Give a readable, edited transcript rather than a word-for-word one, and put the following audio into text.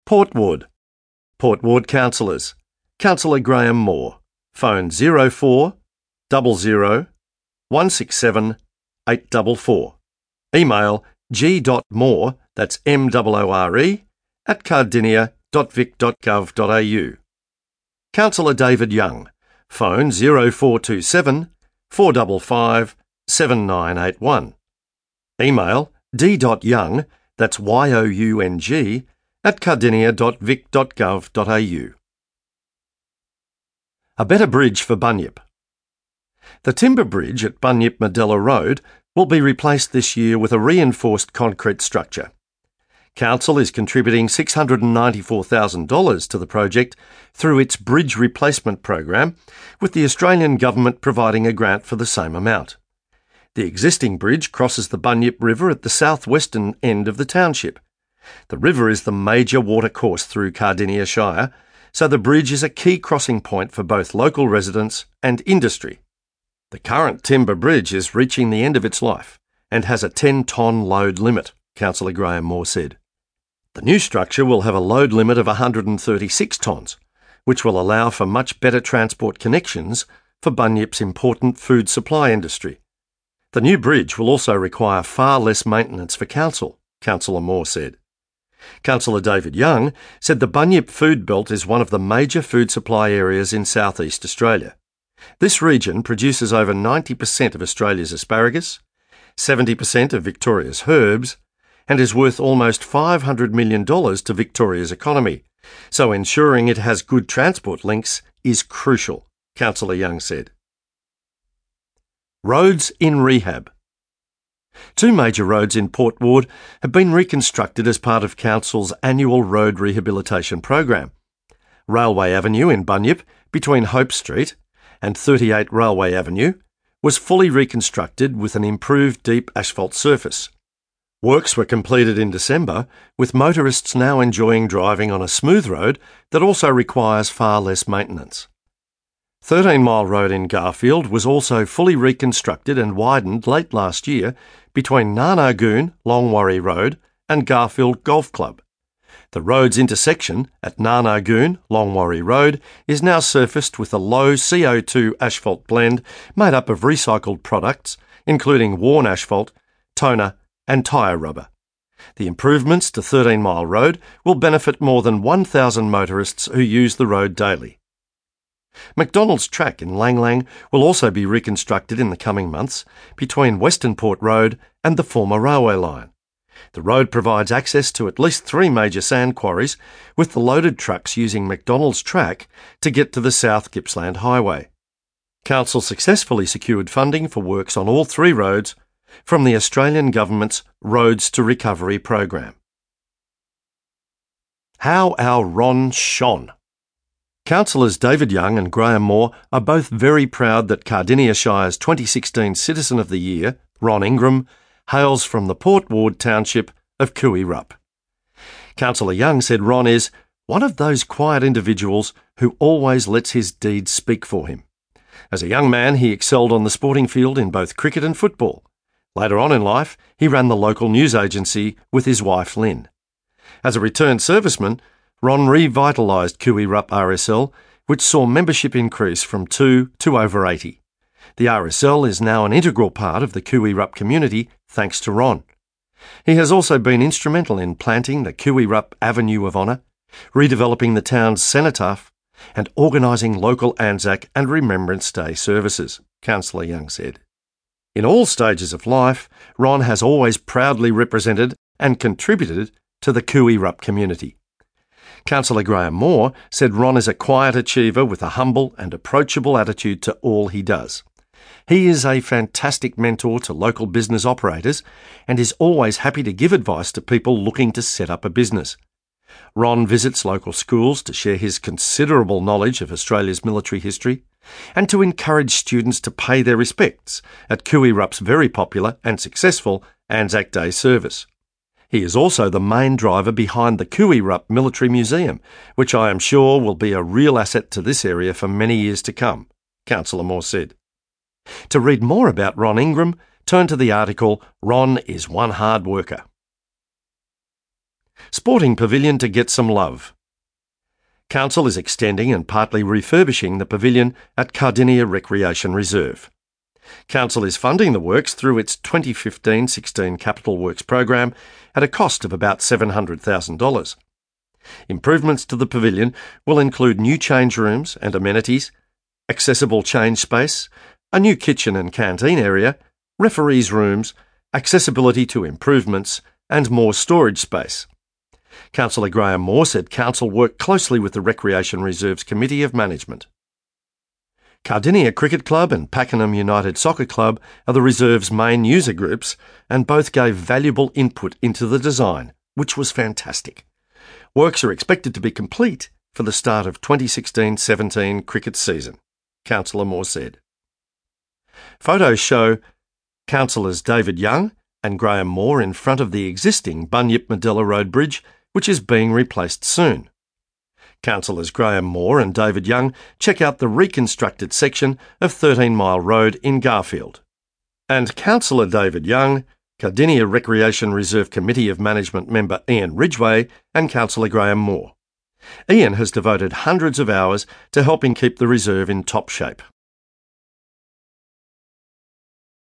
Portwood. Portwood Councillors. Councillor Graham Moore. Phone 04 00 167 844. Email g.moore, that's MOORE, @cardinia.vic.gov.au. Councillor David Young. Phone 0427 455 7981. Email d.young, that's YOUNG, @cardinia.vic.gov.au. A better bridge for Bunyip. The timber bridge at Bunyip Medella Road will be replaced this year with a reinforced concrete structure. Council is contributing $694,000 to the project through its Bridge Replacement Program, with the Australian Government providing a grant for the same amount. The existing bridge crosses the Bunyip River at the southwestern end of the township. The river is the major watercourse through Cardinia Shire, so the bridge is a key crossing point for both local residents and industry. The current timber bridge is reaching the end of its life and has a 10-tonne load limit, Councillor Graham Moore said. The new structure will have a load limit of 136 tonnes, which will allow for much better transport connections for Bunyip's important food supply industry. The new bridge will also require far less maintenance for Council, Councillor Moore said. Councillor David Young said the Bunyip Food Belt is one of the major food supply areas in southeast Australia. This region produces over 90% of Australia's asparagus, 70% of Victoria's herbs, and is worth almost $500 million to Victoria's economy, so ensuring it has good transport links is crucial, Councillor Young said. Roads in rehab. Two major roads in Portwood have been reconstructed as part of Council's annual road rehabilitation program. Railway Avenue in Bunyip, between Hope Street and 38 Railway Avenue, was fully reconstructed with an improved deep asphalt surface. Works were completed in December, with motorists now enjoying driving on a smooth road that also requires far less maintenance. 13 Mile Road in Garfield was also fully reconstructed and widened late last year between Narnagoon, Longwarry Road and Garfield Golf Club. The road's intersection at Narnagoon, Longwarry Road is now surfaced with a low CO2 asphalt blend made up of recycled products, including worn asphalt, toner and tyre rubber. The improvements to 13 Mile Road will benefit more than 1,000 motorists who use the road daily. McDonald's Track in Lang Lang will also be reconstructed in the coming months between Western Port Road and the former railway line. The road provides access to at least 3 major sand quarries, with the loaded trucks using McDonald's Track to get to the South Gippsland Highway. Council successfully secured funding for works on all 3 roads from the Australian Government's Roads to Recovery program. How our Ron shone. Councillors David Young and Graham Moore are both very proud that Cardinia Shire's 2016 Citizen of the Year, Ron Ingram, hails from the Portwood township of Cooey Rup. Councillor Young said Ron is one of those quiet individuals who always lets his deeds speak for him. As a young man, he excelled on the sporting field in both cricket and football. Later on in life, he ran the local news agency with his wife Lynn. As a returned serviceman, Ron revitalised Cooey Rup RSL, which saw membership increase from 2 to over 80. The RSL is now an integral part of the Cooey Rup community thanks to Ron. He has also been instrumental in planting the Cooey Rup Avenue of Honour, redeveloping the town's cenotaph, and organising local Anzac and Remembrance Day services, Councillor Young said. In all stages of life, Ron has always proudly represented and contributed to the Cooey Rup community. Councillor Graham Moore said Ron is a quiet achiever with a humble and approachable attitude to all he does. He is a fantastic mentor to local business operators and is always happy to give advice to people looking to set up a business. Ron visits local schools to share his considerable knowledge of Australia's military history and to encourage students to pay their respects at Cooey Rup's very popular and successful Anzac Day service. He is also the main driver behind the Cooey Rup Military Museum, which I am sure will be a real asset to this area for many years to come, Councillor Moore said. To read more about Ron Ingram, turn to the article Ron is One Hard Worker. Sporting Pavilion to get some love. Council is extending and partly refurbishing the pavilion at Cardinia Recreation Reserve. Council is funding the works through its 2015-16 Capital Works program at a cost of about $700,000. Improvements to the pavilion will include new change rooms and amenities, accessible change space, a new kitchen and canteen area, referees' rooms, accessibility to improvements, and more storage space. Councillor Graham Moore said Council worked closely with the Recreation Reserve's Committee of Management. Cardinia Cricket Club and Pakenham United Soccer Club are the Reserve's main user groups, and both gave valuable input into the design, which was fantastic. Works are expected to be complete for the start of 2016-17 cricket season, Councillor Moore said. Photos show Councillors David Young and Graham Moore in front of the existing Bunyip-Medela Road Bridge, which is being replaced soon. Councillors Graham Moore and David Young check out the reconstructed section of 13 Mile Road in Garfield. And Councillor David Young, Cardinia Recreation Reserve Committee of Management member Ian Ridgway and Councillor Graham Moore. Ian has devoted hundreds of hours to helping keep the reserve in top shape.